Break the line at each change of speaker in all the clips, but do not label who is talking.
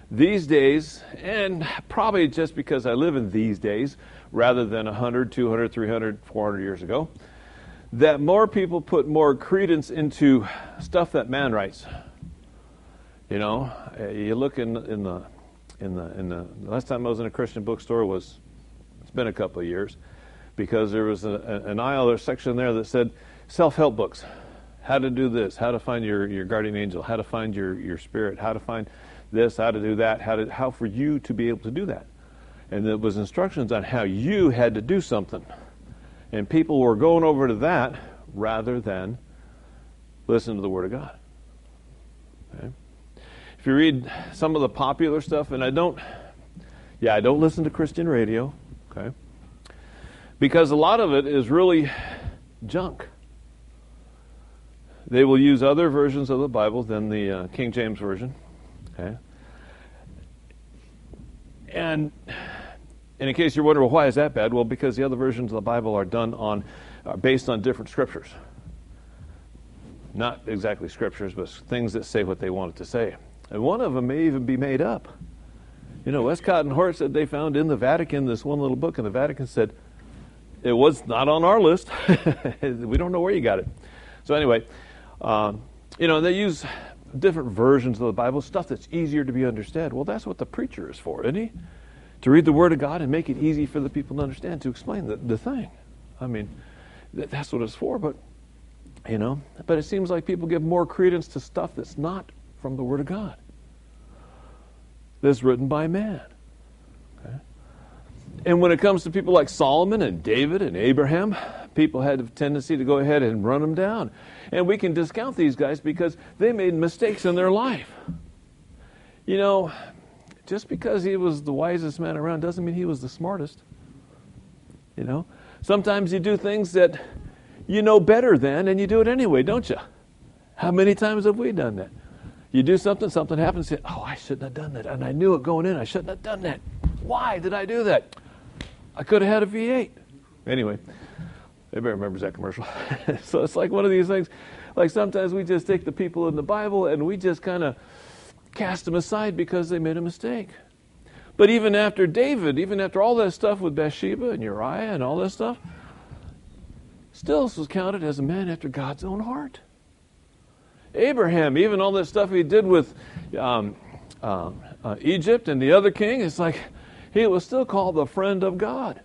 these days, and probably just because I live in these days rather than 100, 200, 300, 400 years ago, that more people put more credence into stuff that man writes. You know, you look in the last time I was in a Christian bookstore it's been a couple of years, because there was an aisle or section there that said self-help books. How to do this, how to find your guardian angel, how to find your spirit, how to find this, how to do that, how for you to be able to do that. And there was instructions on how you had to do something. And people were going over to that rather than listen to the Word of God. Okay? If you read some of the popular stuff, and I don't listen to Christian radio, okay? Because a lot of it is really junk. They will use other versions of the Bible than the King James Version. Okay? And in case you're wondering, well, why is that bad? Well, because the other versions of the Bible are based on different scriptures. Not exactly scriptures, but things that say what they want it to say. And one of them may even be made up. You know, Westcott and Hort said they found in the Vatican this one little book, and the Vatican said, it was not on our list. We don't know where you got it. So anyway, they use different versions of the Bible, stuff that's easier to be understood. Well, that's what the preacher is for, isn't he? To read the Word of God and make it easy for the people to understand, to explain the thing. I mean, that's what it's for, but it seems like people give more credence to stuff that's not from the Word of God, that's written by man. Okay? And when it comes to people like Solomon and David and Abraham, people had a tendency to go ahead and run them down. And we can discount these guys because they made mistakes in their life. You know, just because he was the wisest man around doesn't mean he was the smartest. You know, sometimes you do things that you know better than, and you do it anyway, don't you? How many times have we done that? You do something happens, you say, oh, I shouldn't have done that. And I knew it going in, I shouldn't have done that. Why did I do that? I could have had a V8. Anyway, everybody remembers that commercial. So it's like one of these things, like sometimes we just take the people in the Bible and we just kind of cast them aside because they made a mistake. But even after David, even after all that stuff with Bathsheba and Uriah and all that stuff, still was counted as a man after God's own heart. Abraham, even all that stuff he did with Egypt and the other king, it's like he was still called the friend of God.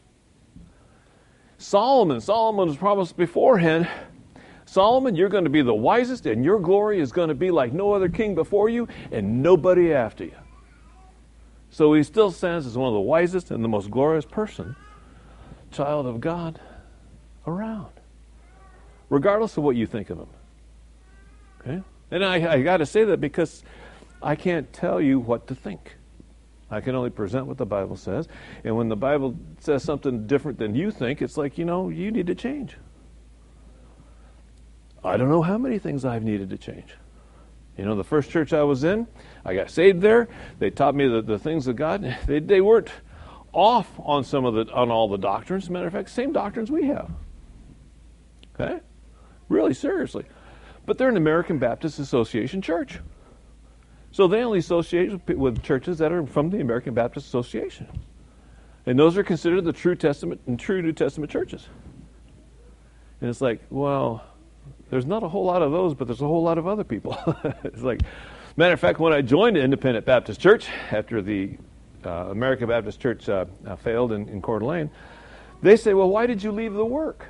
Solomon was promised beforehand, Solomon, you're going to be the wisest, and your glory is going to be like no other king before you and nobody after you. So he still stands as one of the wisest and the most glorious person, child of God, around, regardless of what you think of him. Okay? And I got to say that because I can't tell you what to think. I can only present what the Bible says. And when the Bible says something different than you think, it's like, you need to change. I don't know how many things I've needed to change. The first church I was in, I got saved there. They taught me the things of God. They weren't off on on all the doctrines. As a matter of fact, same doctrines we have. Okay? Really, seriously. But they're an American Baptist Association church. So they only associate with churches that are from the American Baptist Association. And those are considered the true Testament and true New Testament churches. And it's like, well, there's not a whole lot of those, but there's a whole lot of other people. It's like, matter of fact, when I joined the Independent Baptist Church, after the American Baptist Church failed in Coeur d'Alene, they say, well, why did you leave the work?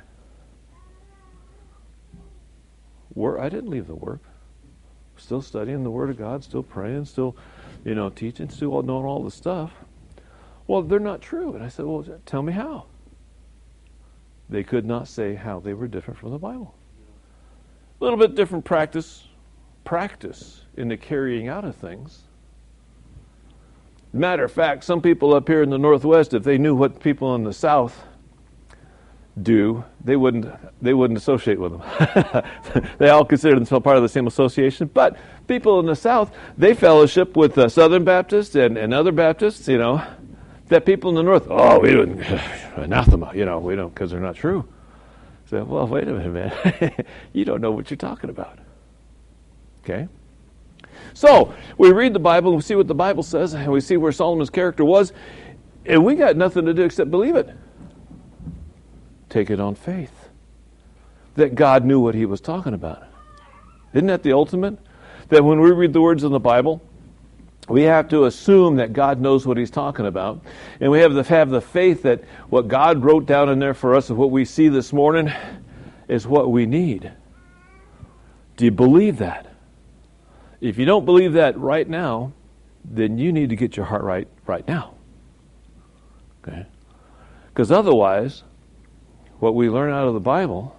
I didn't leave the work. Still studying the Word of God, still praying, still, teaching, still knowing all the stuff. Well, they're not true. And I said, well, tell me how. They could not say how they were different from the Bible. A little bit different practice in the carrying out of things. Matter of fact, some people up here in the Northwest, if they knew what people in the South do, they wouldn't associate with them. They all consider themselves part of the same association, but people in the South, they fellowship with Southern Baptists and other Baptists, that people in the North, we wouldn't, anathema, we don't, because they're not true. So, well, wait a minute, man. You don't know what you're talking about. Okay? So, we read the Bible, and we see what the Bible says, and we see where Solomon's character was, and we got nothing to do except believe it. Take it on faith. That God knew what he was talking about. Isn't that the ultimate? That when we read the words in the Bible, we have to assume that God knows what he's talking about. And we have the faith that what God wrote down in there for us and what we see this morning is what we need. Do you believe that? If you don't believe that right now, then you need to get your heart right now. Okay? Because otherwise, what we learn out of the Bible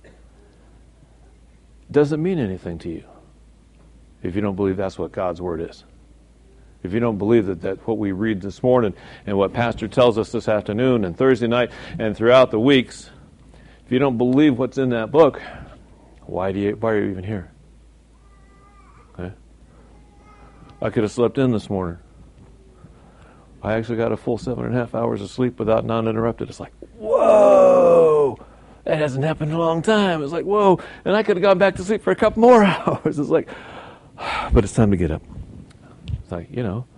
doesn't mean anything to you if you don't believe that's what God's Word is. If you don't believe that what we read this morning and what Pastor tells us this afternoon and Thursday night and throughout the weeks, if you don't believe what's in that book, why are you even here? Okay? I could have slept in this morning. I actually got a full 7.5 hours of sleep without non-interrupted. It's like, whoa! That hasn't happened in a long time. It's like, whoa! And I could have gone back to sleep for a couple more hours. It's like, but it's time to get up. It's like,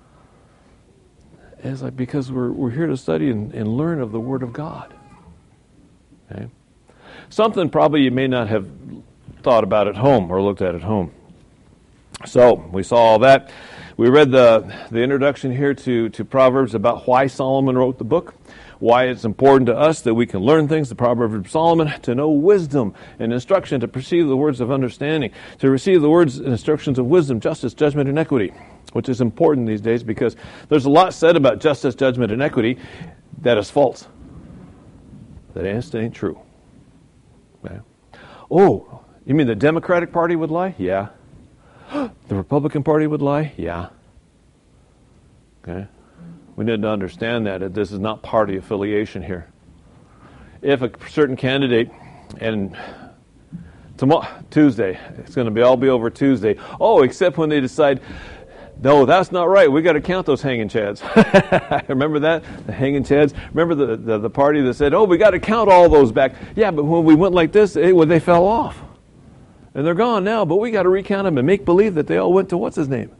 it's like because we're here to study and learn of the Word of God. Okay? Something probably you may not have thought about at home or looked at home. So we saw all that. We read the introduction here to Proverbs about why Solomon wrote the book, why it's important to us that we can learn things, the Proverbs of Solomon, to know wisdom and instruction, to perceive the words of understanding, to receive the words and instructions of wisdom, justice, judgment, and equity, which is important these days because there's a lot said about justice, judgment, and equity that is false. That ain't true. Okay. Oh, you mean the Democratic Party would lie? Yeah. The Republican Party would lie? Yeah. Okay. We need to understand that this is not party affiliation here. If a certain candidate, and tomorrow, Tuesday, it's going to all be over Tuesday. Oh, except when they decide, no, that's not right. We got to count those hanging chads. Remember that? The hanging chads? Remember the party that said, oh, we got to count all those back. Yeah, but when we went like this, they fell off. And they're gone now, but we got to recount them and make believe that they all went to what's his name?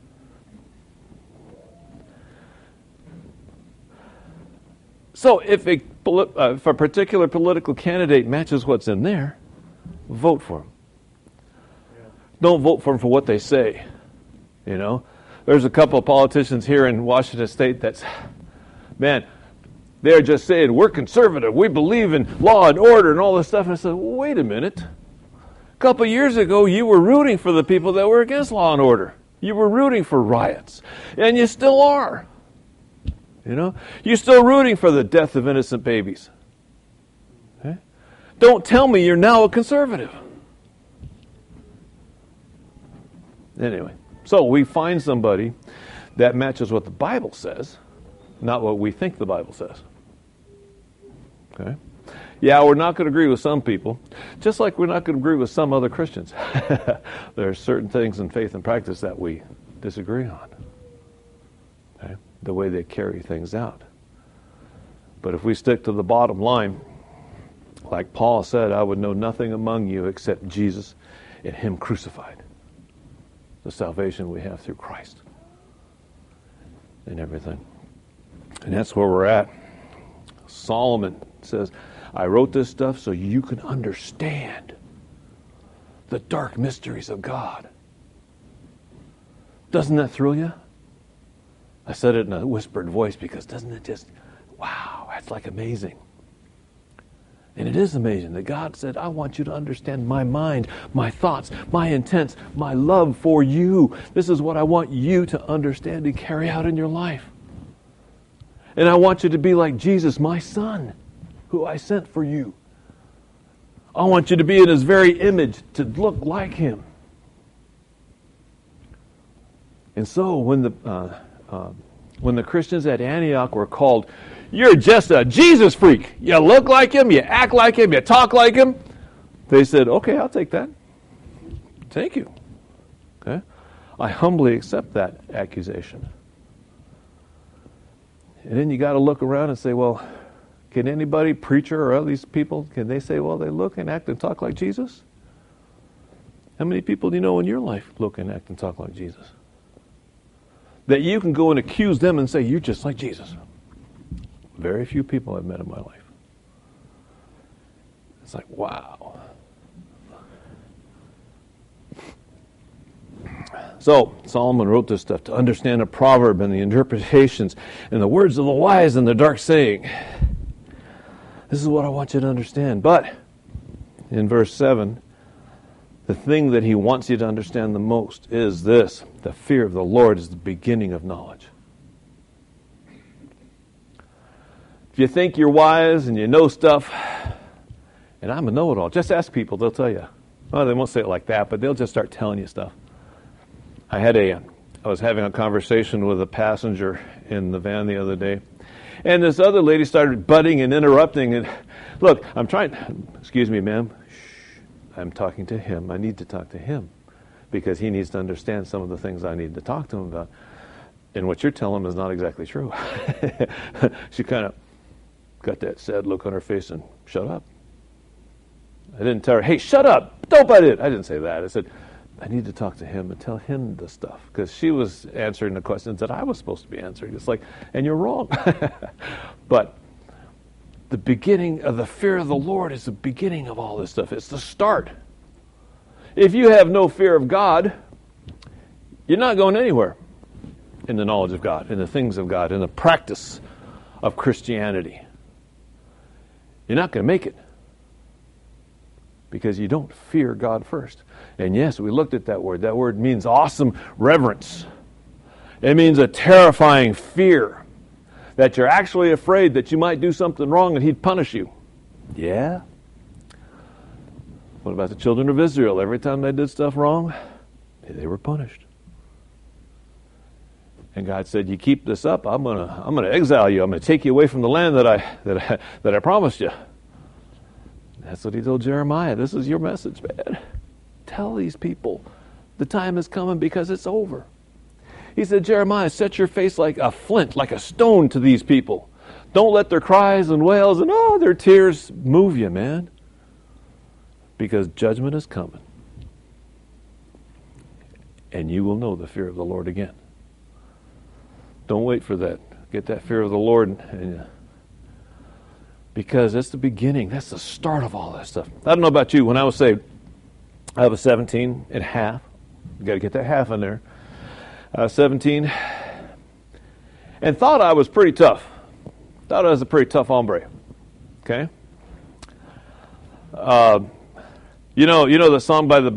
So if a particular political candidate matches what's in there, vote for him. Yeah. Don't vote for them for what they say. There's a couple of politicians here in Washington State that's, man, they're just saying, we're conservative, we believe in law and order and all this stuff. And I said, well, wait a minute. A couple of years ago, you were rooting for the people that were against law and order. You were rooting for riots. And you still are. You're still rooting for the death of innocent babies. Okay? Don't tell me you're now a conservative. Anyway, so we find somebody that matches what the Bible says, not what we think the Bible says. Okay? Yeah, we're not going to agree with some people, just like we're not going to agree with some other Christians. There are certain things in faith and practice that we disagree on. Okay? The way they carry things out. But if we stick to the bottom line, like Paul said, I would know nothing among you except Jesus and Him crucified. The salvation we have through Christ. And everything. And that's where we're at. Solomon says, I wrote this stuff so you can understand the dark mysteries of God. Doesn't that thrill you? I said it in a whispered voice because doesn't it just, wow, that's like amazing. And it is amazing that God said, I want you to understand my mind, my thoughts, my intents, my love for you. This is what I want you to understand and carry out in your life. And I want you to be like Jesus, my son, who I sent for you. I want you to be in His very image, to look like Him. And so when the Christians at Antioch were called, you're just a Jesus freak. You look like Him, you act like Him, you talk like Him. They said, okay, I'll take that. Thank you. Okay? I humbly accept that accusation. And then you got to look around and say, well, can anybody, preacher or all these people, can they say, well, they look and act and talk like Jesus? How many people do you know in your life look and act and talk like Jesus? That you can go and accuse them and say, you're just like Jesus. Very few people I've met in my life. It's like, wow. So, Solomon wrote this stuff to understand a proverb and the interpretations and the words of the wise and the dark saying. This is what I want you to understand. But, in verse 7, the thing that he wants you to understand the most is this. The fear of the Lord is the beginning of knowledge. If you think you're wise and you know stuff, and I'm a know-it-all, just ask people, they'll tell you. Well, they won't say it like that, but they'll just start telling you stuff. I was having a conversation with a passenger in the van the other day, and this other lady started butting and interrupting, and look, excuse me, ma'am, I'm talking to him. I need to talk to him because he needs to understand some of the things I need to talk to him about. And what you're telling him is not exactly true. She kind of got that sad look on her face and shut up. I didn't tell her, hey, shut up, don't butt in. I didn't say that. I said, I need to talk to him and tell him the stuff because she was answering the questions that I was supposed to be answering. It's like, and you're wrong. But the beginning of the fear of the Lord is the beginning of all this stuff. It's the start. If you have no fear of God, you're not going anywhere in the knowledge of God, in the things of God, in the practice of Christianity. You're not going to make it because you don't fear God first. And yes, we looked at that word. That word means awesome reverence. It means a terrifying fear. That you're actually afraid that you might do something wrong and he'd punish you. Yeah? What about the children of Israel? Every time they did stuff wrong, they were punished. And God said, you keep this up, I'm gonna exile you. I'm gonna take you away from the land that I promised you. That's what he told Jeremiah. This is your message, man. Tell these people the time is coming because it's over. He said, Jeremiah, set your face like a flint, like a stone to these people. Don't let their cries and wails and their tears move you, man. Because judgment is coming. And you will know the fear of the Lord again. Don't wait for that. Get that fear of the Lord. Because that's the beginning. That's the start of all that stuff. I don't know about you. When I was saved, I was 17 and a half. You got to get that half in there. 17, and thought I was pretty tough. Thought I was a pretty tough hombre. Okay. You know the song by the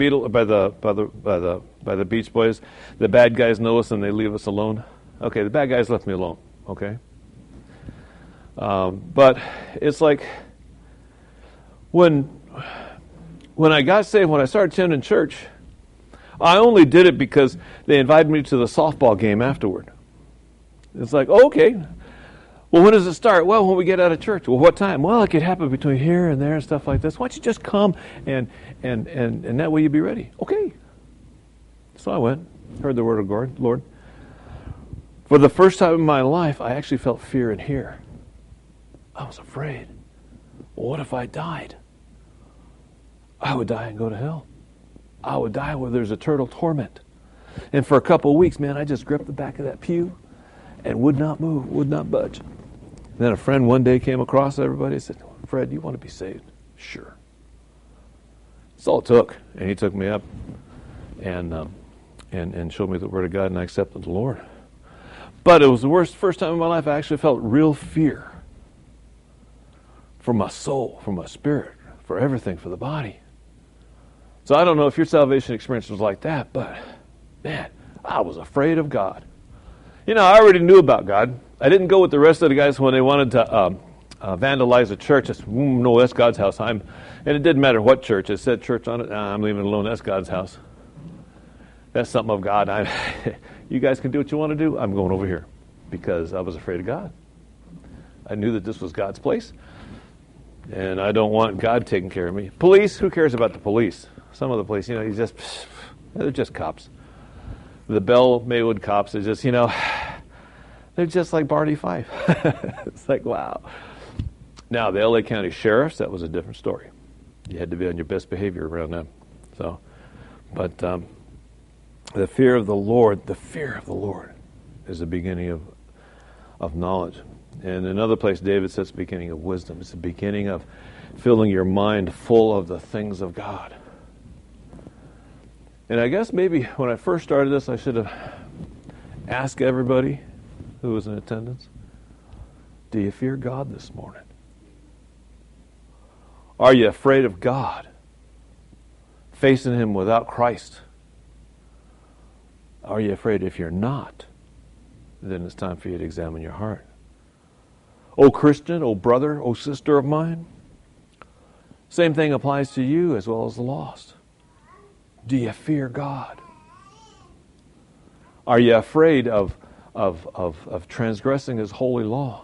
Beach Boys. The bad guys know us and they leave us alone. Okay, the bad guys left me alone. Okay. But it's like when I got saved, when I started attending church, I only did it because they invited me to the softball game afterward. It's like, okay, well, when does it start? Well, when we get out of church. Well, what time? Well, it could happen between here and there and stuff like this. Why don't you just come and that way you'll be ready. Okay. So I went, heard the word of God, Lord. For the first time in my life, I actually felt fear in here. I was afraid. Well, what if I died? I would die and go to hell. I would die where there's eternal torment. And for a couple of weeks, man, I just gripped the back of that pew and would not move, would not budge. And then a friend one day came across everybody and said, Fred, you want to be saved? Sure. That's all it took. And he took me up and showed me the Word of God, and I accepted the Lord. But it was the first time in my life I actually felt real fear for my soul, for my spirit, for everything, for the body. So I don't know if your salvation experience was like that, but man, I was afraid of God. You know, I already knew about God. I didn't go with the rest of the guys when they wanted to vandalize a church. I said, no, that's God's house. And it didn't matter what church. It said church on it. I'm leaving it alone. That's God's house. That's something of God. You guys can do what you want to do. I'm going over here because I was afraid of God. I knew that this was God's place. And I don't want God taking care of me. Police, who cares about the police? Some of the police, they're just cops. The Bell Maywood cops are just, they're just like Barney Fife. It's like, wow. Now, the LA County Sheriffs, that was a different story. You had to be on your best behavior around them. So, But the fear of the Lord is the beginning of knowledge. And another place, David says, the beginning of wisdom. It's the beginning of filling your mind full of the things of God. And I guess maybe when I first started this, I should have asked everybody who was in attendance, do you fear God this morning? Are you afraid of God? Facing Him without Christ? Are you afraid? If you're not, then it's time for you to examine your heart. Oh Christian, oh brother, oh sister of mine, same thing applies to you as well as the lost. Do you fear God? Are you afraid of transgressing His holy law?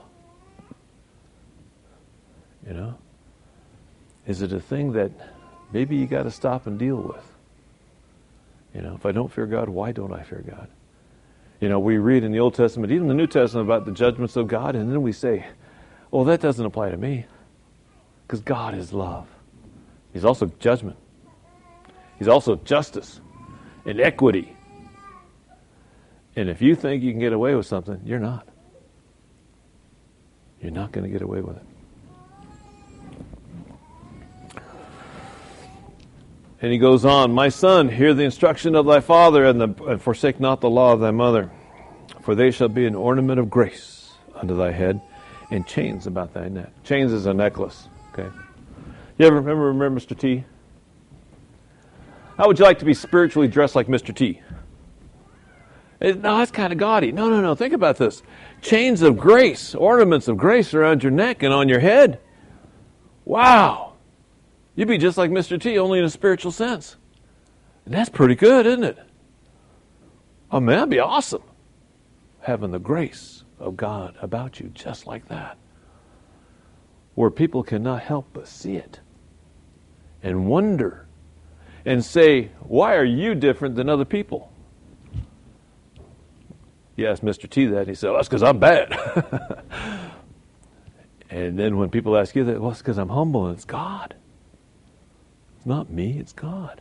You know? Is it a thing that maybe you got to stop and deal with? You know, if I don't fear God, why don't I fear God? You know, we read in the Old Testament, even the New Testament, about the judgments of God, and then we say, well, that doesn't apply to me, because God is love. He's also judgment. He's also justice and equity. And if you think you can get away with something, you're not. You're not going to get away with it. And he goes on, my son, hear the instruction of thy father, and forsake not the law of thy mother. For they shall be an ornament of grace unto thy head, and chains about thy neck. Chains is a necklace. Okay. You ever remember Mr. T? How would you like to be spiritually dressed like Mr. T? No, that's kind of gaudy. No. Think about this. Chains of grace, ornaments of grace around your neck and on your head. Wow. You'd be just like Mr. T, only in a spiritual sense. And that's pretty good, isn't it? Oh man, that'd be awesome. Having the grace of God about you just like that. Where people cannot help but see it. And wonder. And say, why are you different than other people? You asked Mr. T that, and he said, well, that's because I'm bad. And then when people ask you that, well, it's because I'm humble, and it's God. It's not me, it's God.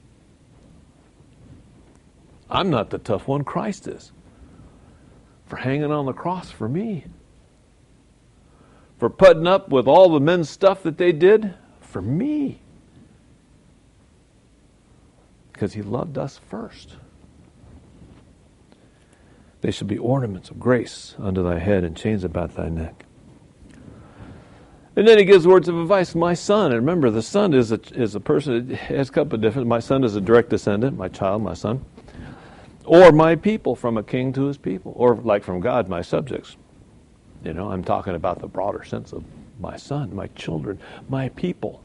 I'm not the tough one, Christ is. For hanging on the cross for me. For putting up with all the men's stuff that they did for me. Because He loved us first. They shall be ornaments of grace unto thy head, and chains about thy neck. And then he gives words of advice. My son, and remember, the son is a person, it has a couple of different, my son is a direct descendant, my child, my son. Or my people, from a king to his people. Or like from God, my subjects. You know, I'm talking about the broader sense of my son, my children, my people.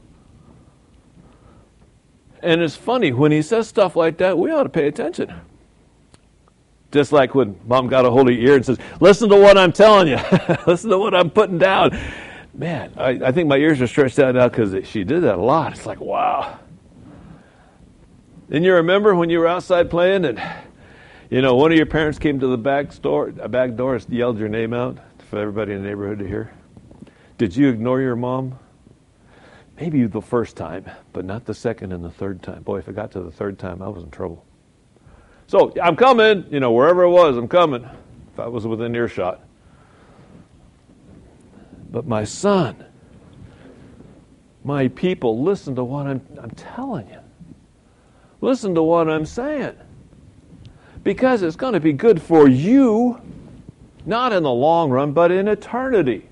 And it's funny, when he says stuff like that, we ought to pay attention. Just like when Mom got a hold of your ear and says, listen to what I'm telling you. Listen to what I'm putting down. Man, I think my ears are stretched out now because she did that a lot. It's like, wow. And you remember when you were outside playing and, you know, one of your parents came to the back door and yelled your name out for everybody in the neighborhood to hear? Did you ignore your mom? Maybe the first time, but not the second and the third time. Boy, if it got to the third time, I was in trouble. So, I'm coming, you know, wherever it was, I'm coming. If I was within earshot. But my son, my people, listen to what I'm telling you. Listen to what I'm saying. Because it's going to be good for you, not in the long run, but in eternity.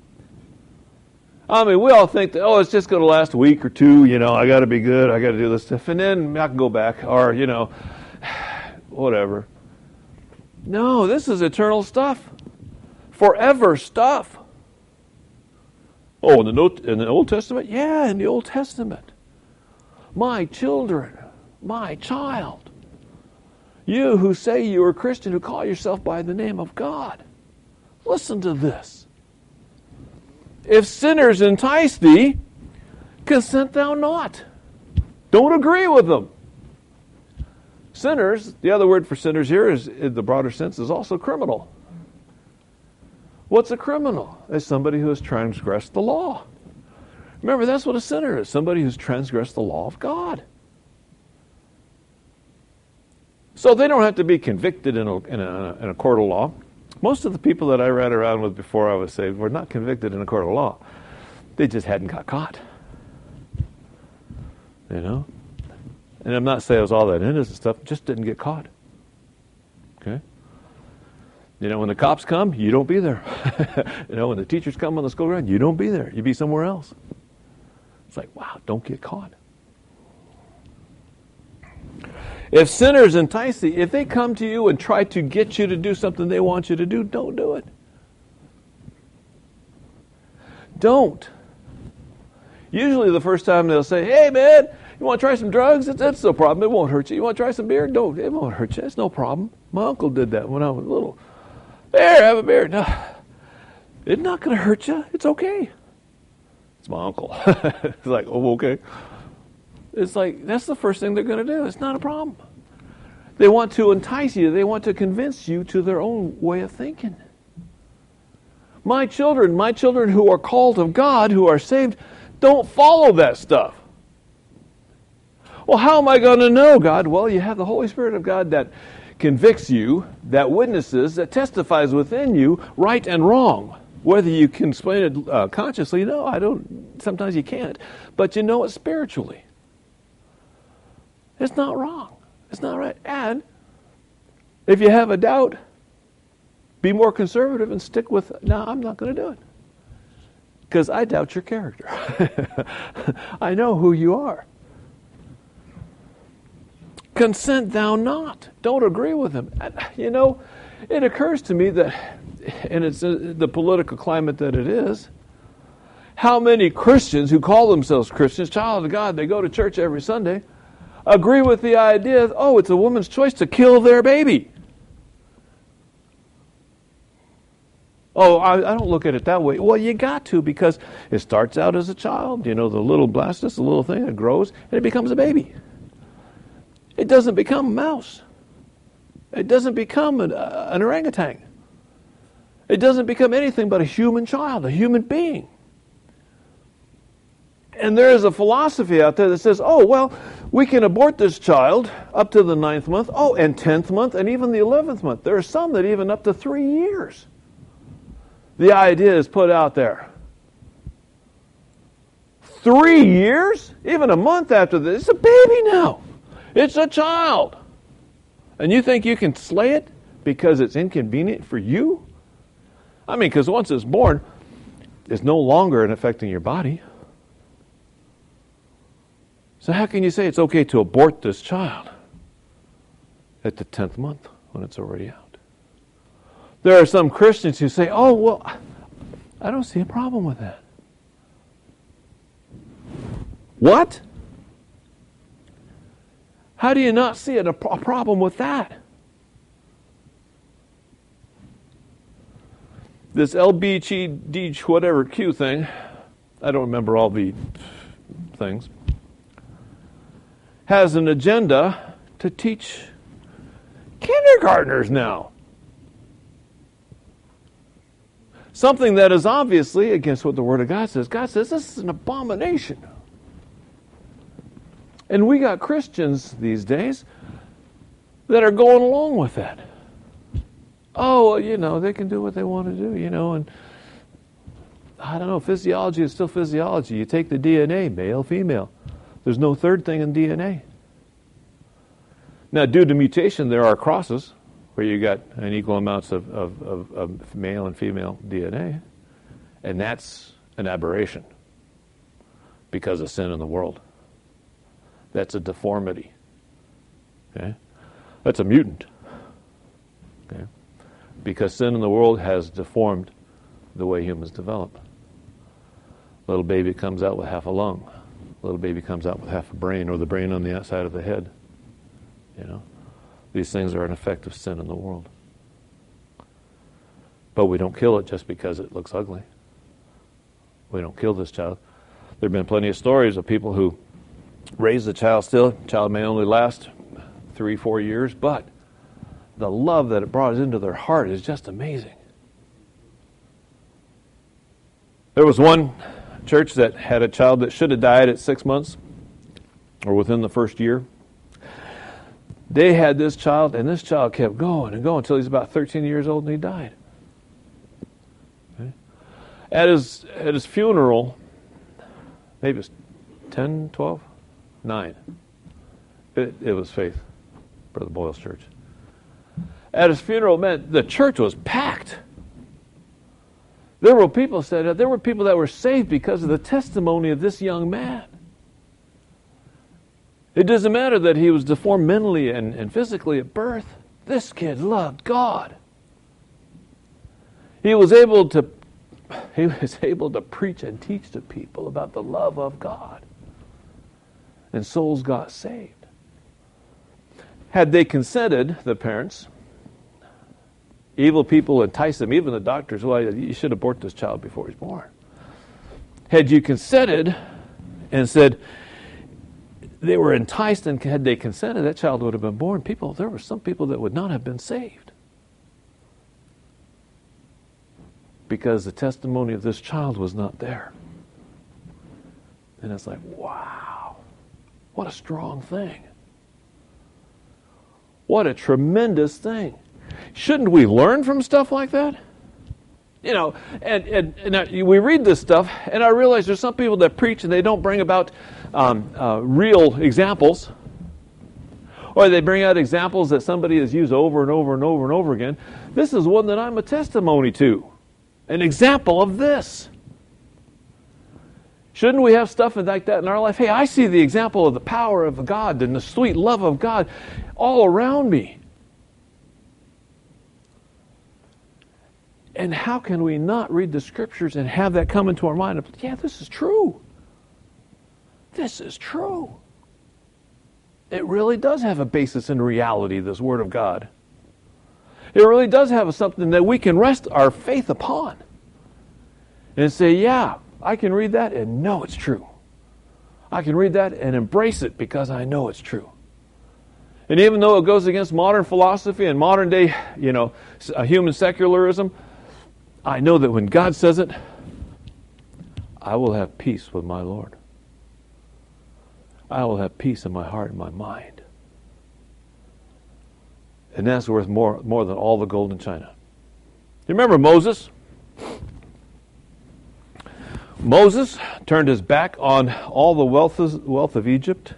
I mean, we all think that, oh, it's just going to last a week or two, you know, I got to be good, I got to do this stuff, and then I can go back, or, you know, whatever. No, this is eternal stuff. Forever stuff. Oh, in the Old Testament? Yeah, in the Old Testament. My children, my child. You who say you are a Christian, who call yourself by the name of God. Listen to this. If sinners entice thee, consent thou not. Don't agree with them. Sinners, the other word for sinners here is, in the broader sense, is also criminal. What's a criminal? It's somebody who has transgressed the law. Remember, that's what a sinner is. Somebody who's transgressed the law of God. So they don't have to be convicted in a court of law. Most of the people that I ran around with before I was saved were not convicted in a court of law. They just hadn't got caught. You know? And I'm not saying it was all that innocent stuff, just didn't get caught. Okay? You know, when the cops come, you don't be there. You know, when the teachers come on the school ground, you don't be there. You be somewhere else. It's like, wow, don't get caught. If sinners entice thee, if they come to you and try to get you to do something they want you to do, don't do it. Don't. Usually the first time they'll say, hey man, you want to try some drugs? That's no problem. It won't hurt you. You want to try some beer? Don't. It won't hurt you. It's no problem. My uncle did that when I was little. There, have a beer. No, it's not going to hurt you. It's okay. It's my uncle. It's like, oh, okay. It's like, that's the first thing they're going to do. It's not a problem. They want to entice you. They want to convince you to their own way of thinking. My children who are called of God, who are saved, don't follow that stuff. Well, how am I going to know, God? Well, you have the Holy Spirit of God that convicts you, that witnesses, that testifies within you right and wrong. Whether you can explain it consciously, no, I don't. Sometimes you can't. But you know it spiritually. It's not wrong. It's not right. And if you have a doubt, be more conservative and stick with, no, I'm not going to do it. Because I doubt your character. I know who you are. Consent thou not. Don't agree with him. You know, it occurs to me that, and it's the political climate that it is, how many Christians who call themselves Christians, child of God, they go to church every Sunday, agree with the idea, oh, it's a woman's choice to kill their baby. Oh, I don't look at it that way. Well, you got to, because it starts out as a child, you know, the little blastus, the little thing that grows, and it becomes a baby. It doesn't become a mouse. It doesn't become an orangutan. It doesn't become anything but a human child, a human being. And there is a philosophy out there that says, oh, well, we can abort this child up to the 9th month, oh, and 10th month, and even the 11th month. There are some that even up to 3 years. The idea is put out there. 3 years? Even a month after this, it's a baby now. It's a child. And you think you can slay it because it's inconvenient for you? I mean, because once it's born, it's no longer affecting your body. So how can you say it's okay to abort this child at the 10th month when it's already out? There are some Christians who say, oh, well, I don't see a problem with that. What? How do you not see a problem with that? This LBGD whatever Q thing, I don't remember all the things, has an agenda to teach kindergartners now. Something that is obviously against what the Word of God says. God says this is an abomination. And we got Christians these days that are going along with that. Oh, well, you know, they can do what they want to do, you know, and I don't know, physiology is still physiology. You take the DNA, male, female. There's no third thing in DNA. Now, due to mutation, there are crosses where you got an equal amounts of male and female DNA, and that's an aberration because of sin in the world. That's a deformity. Okay? That's a mutant. Okay? Because sin in the world has deformed the way humans develop. Little baby comes out with half a lung. Little baby comes out with half a brain, or the brain on the outside of the head. You know, these things are an effect of sin in the world. But we don't kill it just because it looks ugly. We don't kill this child. There have been plenty of stories of people who raise the child still. The child may only last 3-4 years, but the love that it brought into their heart is just amazing. There was one church that had a child that should have died at 6 months or within the first year. They had this child, and this child kept going and going until he's about 13 years old and he died. Okay? At his funeral, maybe it was 10, 12, 9. It was Faith, Brother Boyle's church. At his funeral, man, the church was packed. There were people that were saved because of the testimony of this young man. It doesn't matter that he was deformed mentally and physically at birth. This kid loved God. He was able to preach and teach to people about the love of God. And souls got saved. Had they consented, the parents, evil people enticed them, even the doctors, well, you should abort this child before he's born. Had you consented and said they were enticed, and had they consented, that child would have been born. There were some people that would not have been saved because the testimony of this child was not there. And it's like, wow, what a strong thing. What a tremendous thing. Shouldn't we learn from stuff like that? You know, and we read this stuff, and I realize there's some people that preach and they don't bring about real examples, or they bring out examples that somebody has used over and over and over and over again. This is one that I'm a testimony to, an example of this. Shouldn't we have stuff like that in our life? Hey, I see the example of the power of God and the sweet love of God all around me. And how can we not read the Scriptures and have that come into our mind? Yeah, this is true. This is true. It really does have a basis in reality, this Word of God. It really does have something that we can rest our faith upon. And say, yeah, I can read that and know it's true. I can read that and embrace it because I know it's true. And even though it goes against modern philosophy and modern day, human secularism, I know that when God says it, I will have peace with my Lord. I will have peace in my heart and my mind. And that's worth more than all the gold in China. You remember Moses? Moses turned his back on all the wealth of Egypt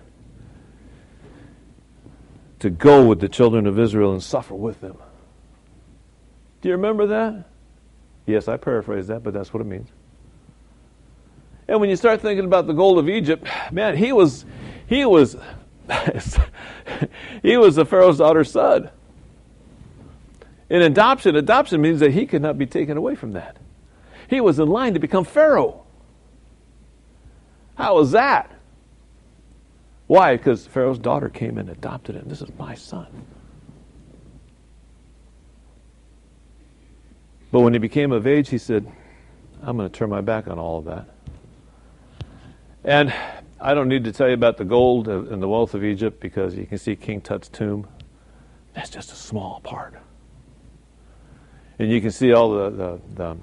to go with the children of Israel and suffer with them. Do you remember that? Yes, I paraphrase that, but that's what it means. And when you start thinking about the gold of Egypt, man, he was the Pharaoh's daughter's son. In adoption means that he could not be taken away from that. He was in line to become Pharaoh. How was that? Why? Because Pharaoh's daughter came and adopted him. This is my son. But when he became of age, he said, I'm going to turn my back on all of that. And I don't need to tell you about the gold and the wealth of Egypt because you can see King Tut's tomb. That's just a small part. And you can see all the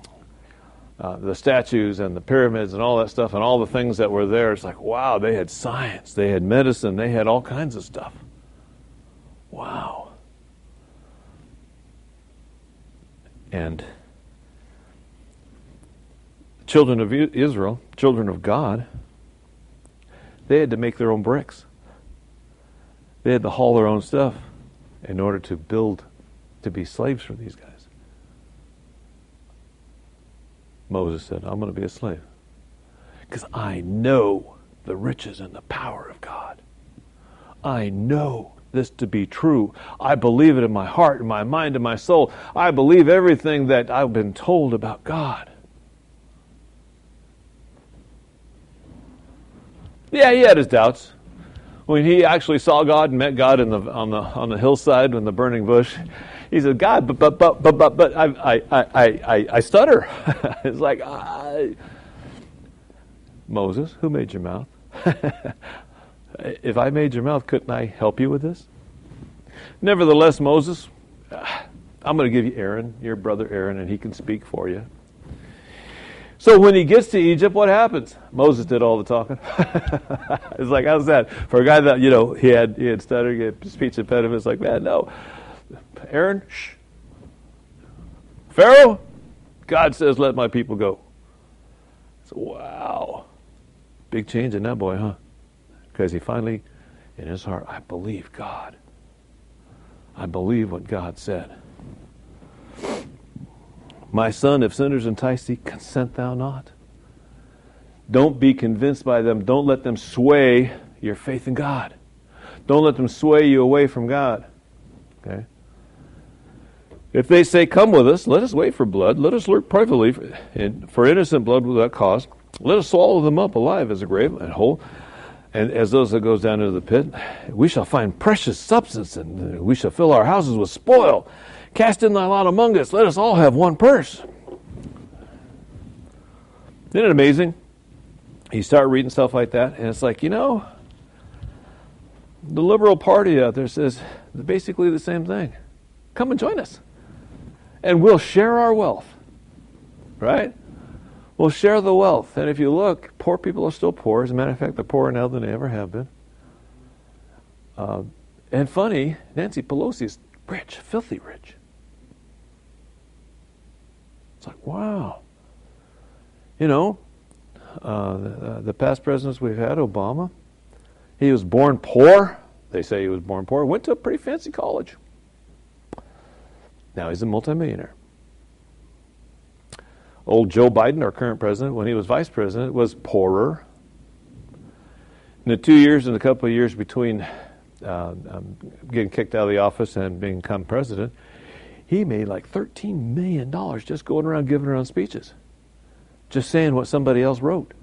statues and the pyramids and all that stuff and all the things that were there. It's like, wow, they had science, they had medicine, they had all kinds of stuff. Wow. And children of Israel, children of God, they had to make their own bricks. They had to haul their own stuff in order to be slaves for these guys. Moses said, I'm going to be a slave because I know the riches and the power of God. I know this to be true. I believe it in my heart, in my mind, in my soul. I believe everything that I've been told about God. Yeah, he had his doubts. When he actually saw God and met God on the hillside in the burning bush, he said, God, but I stutter. It's like, Moses, who made your mouth? If I made your mouth, couldn't I help you with this? Nevertheless, Moses, I'm going to give you Aaron, your brother Aaron, and he can speak for you. So when he gets to Egypt, what happens? Moses did all the talking. It's like, how's that? For a guy that, he had stuttering, he had speech impediment, it's like, man, no. Aaron, shh. Pharaoh, God says, let my people go. So, wow. Big change in that boy, huh? Because he finally, in his heart, I believe God. I believe what God said. My son, if sinners entice thee, consent thou not. Don't be convinced by them. Don't let them sway your faith in God. Don't let them sway you away from God. Okay? If they say, come with us, let us wait for blood. Let us lurk privately for innocent blood without cause. Let us swallow them up alive as a grave and whole. And as those that goes down into the pit, we shall find precious substance, and we shall fill our houses with spoil. Cast in thy lot among us. Let us all have one purse. Isn't it amazing? You start reading stuff like that, and it's like, the liberal party out there says basically the same thing. Come and join us. And we'll share our wealth. Right? We'll share the wealth. And if you look, poor people are still poor. As a matter of fact, they're poorer now than they ever have been. And funny, Nancy Pelosi is rich, filthy rich. It's like, wow. The past presidents we've had, Obama, he was born poor. They say he was born poor. Went to a pretty fancy college. Now he's a multimillionaire. Old Joe Biden, our current president, when he was vice president, was poorer. In the 2 years and a couple of years between getting kicked out of the office and become president, he made like $13 million just going around giving around speeches. Just saying what somebody else wrote.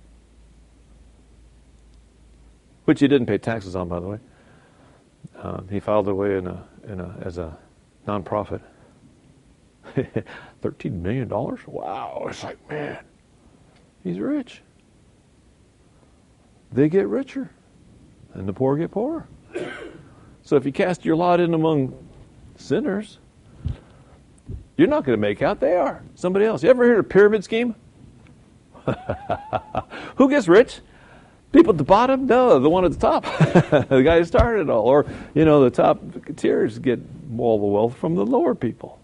Which he didn't pay taxes on, by the way. He filed away as a nonprofit. $13 million? Wow. It's like, man, he's rich. They get richer, and the poor get poorer. So if you cast your lot in among sinners, you're not going to make out. They are. Somebody else. You ever heard of a pyramid scheme? Who gets rich? People at the bottom? No, the one at the top. The guy who started it all. Or, the top tiers get all the wealth from the lower people.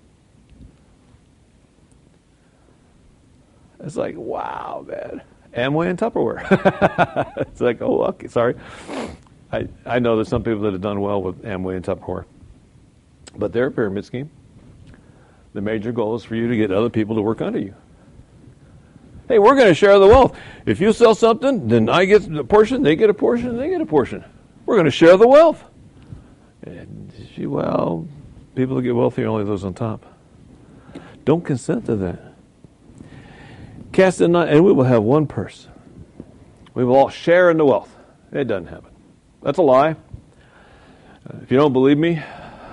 It's like, wow, man. Amway and Tupperware. It's like, oh, okay, sorry. I know there's some people that have done well with Amway and Tupperware. But they're a pyramid scheme. The major goal is for you to get other people to work under you. Hey, we're going to share the wealth. If you sell something, then I get a portion, they get a portion, they get a portion. We're going to share the wealth. And, people that get wealthy are only those on top. Don't consent to that. Cast in not, and we will have one purse. We will all share in the wealth. It doesn't happen. That's a lie. If you don't believe me,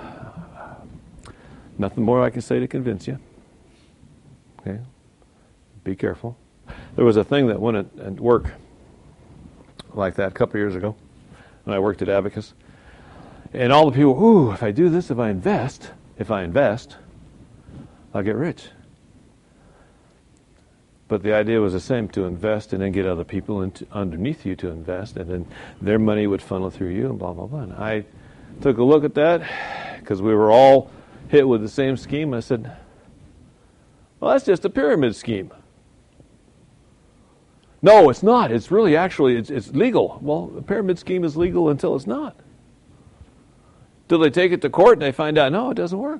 nothing more I can say to convince you. Okay? Be careful. There was a thing that went at work like that a couple years ago when I worked at Abacus. And all the people, if I do this, if I invest, I'll get rich. But the idea was the same, to invest and then get other people underneath you to invest, and then their money would funnel through you and blah, blah, blah. And I took a look at that because we were all hit with the same scheme. I said, well, that's just a pyramid scheme. No, it's not. It's really it's legal. Well, a pyramid scheme is legal until it's not. Till they take it to court and they find out, no, it doesn't work.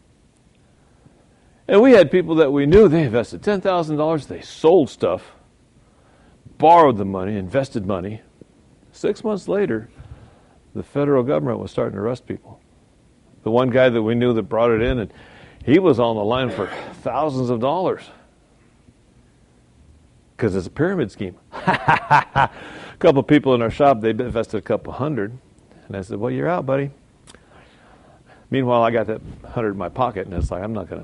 And we had people that we knew, they invested $10,000, they sold stuff, borrowed the money, invested money. 6 months later, the federal government was starting to arrest people. The one guy that we knew that brought it in, and he was on the line for thousands of dollars. Because it's a pyramid scheme. A couple of people in our shop, they invested a couple hundred. And I said, well, you're out, buddy. Meanwhile, I got that 100 in my pocket, and it's like, I'm not going to,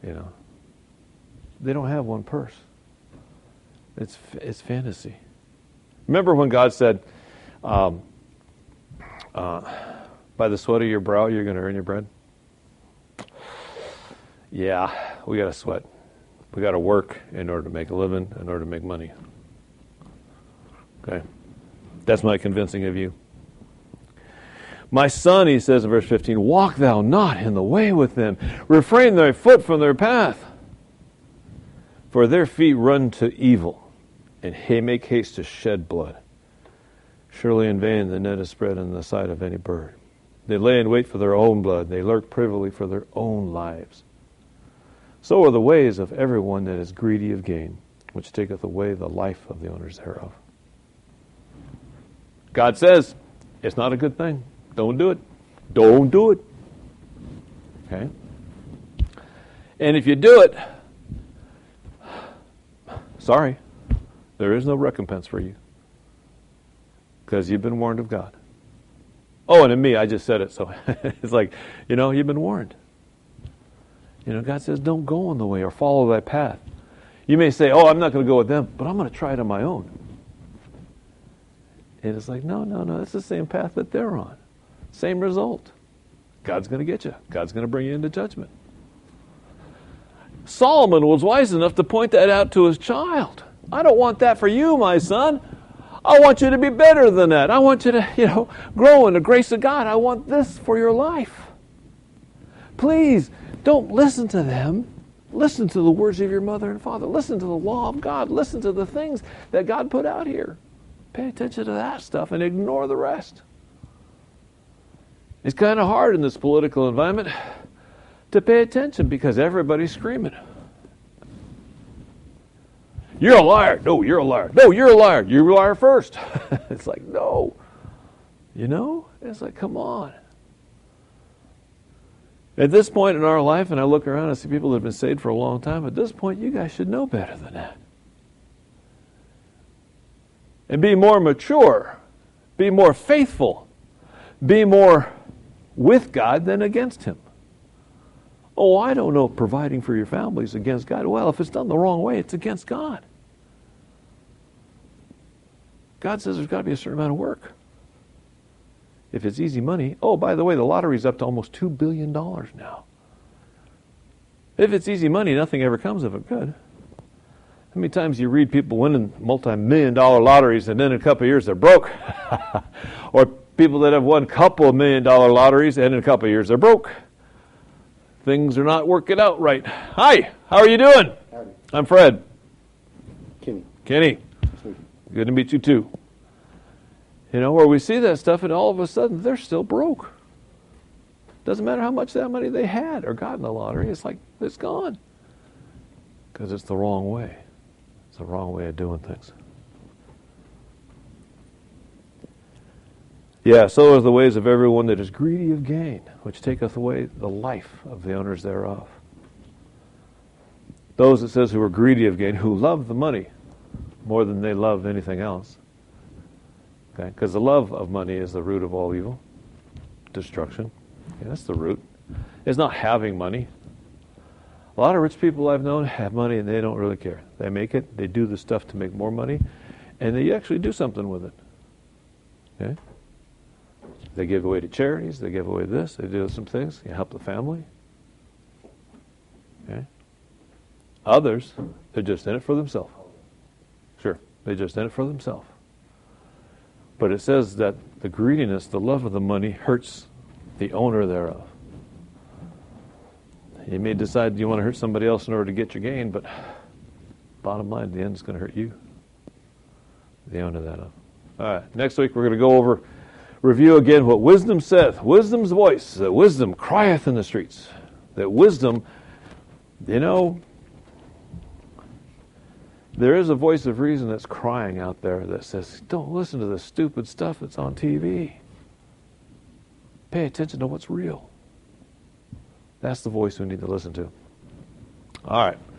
They don't have one purse. It's fantasy. Remember when God said, by the sweat of your brow, you're going to earn your bread? Yeah, we got to sweat. We got to work in order to make a living, in order to make money. Okay? That's my convincing of you. My son, he says in verse 15, walk thou not in the way with them. Refrain thy foot from their path. For their feet run to evil, and they make haste to shed blood. Surely in vain the net is spread in the sight of any bird. They lay in wait for their own blood. They lurk privily for their own lives. So are the ways of everyone that is greedy of gain, which taketh away the life of the owners thereof. God says, it's not a good thing. Don't do it. Don't do it. Okay? And if you do it, sorry, there is no recompense for you. Because you've been warned of God. Oh, and in me, I just said it, so it's like, you've been warned. God says, don't go on the way or follow that path. You may say, I'm not going to go with them, but I'm going to try it on my own. And it's like, no, it's the same path that they're on. Same result. God's going to get you. God's going to bring you into judgment. Solomon was wise enough to point that out to his child. I don't want that for you, my son. I want you to be better than that. I want you to, grow in the grace of God. I want this for your life. Please, don't listen to them. Listen to the words of your mother and father. Listen to the law of God. Listen to the things that God put out here. Pay attention to that stuff and ignore the rest. It's kind of hard in this political environment to pay attention because everybody's screaming. You're a liar. No, you're a liar. No, you're a liar. You're a liar first. It's like, no. It's like, come on. At this point in our life, and I look around and see people that have been saved for a long time, at this point, you guys should know better than that. And be more mature. Be more faithful. Be more with God than against Him. Oh, I don't know, providing for your families against God. Well, if it's done the wrong way, it's against God. God says there's got to be a certain amount of work. If it's easy money, by the way, the lottery's up to almost $2 billion now. If it's easy money, nothing ever comes of it good. How many times you read people winning multi-million-dollar lotteries and then in a couple of years they're broke? Or people that have won a couple of million-dollar lotteries and in a couple of years they're broke. Things are not working out right. Hi, how are you doing?
Howdy.
I'm Fred.
Kenny.
Good to meet you too. Where we see that stuff and all of a sudden they're still broke. Doesn't matter how much that money they had or got in the lottery. It's like, it's gone. Because it's the wrong way. It's the wrong way of doing things. Yeah, so are the ways of everyone that is greedy of gain, which taketh away the life of the owners thereof. Those, it says, who are greedy of gain, who love the money more than they love anything else. Okay, because the love of money is the root of all evil. Destruction. Yeah, that's the root. It's not having money. A lot of rich people I've known have money and they don't really care. They make it, they do the stuff to make more money, and they actually do something with it. Okay? They give away to charities, they give away this, they do some things, you help the family. Okay? Others, they're just in it for themselves. Sure, they're just in it for themselves. But it says that the greediness, the love of the money, hurts the owner thereof. You may decide you want to hurt somebody else in order to get your gain, but bottom line, the end is going to hurt you, the owner thereof. All right, next week we're going to review again what wisdom saith. Wisdom's voice, that wisdom crieth in the streets. That wisdom, there is a voice of reason that's crying out there that says, don't listen to the stupid stuff that's on TV. Pay attention to what's real. That's the voice we need to listen to. All right.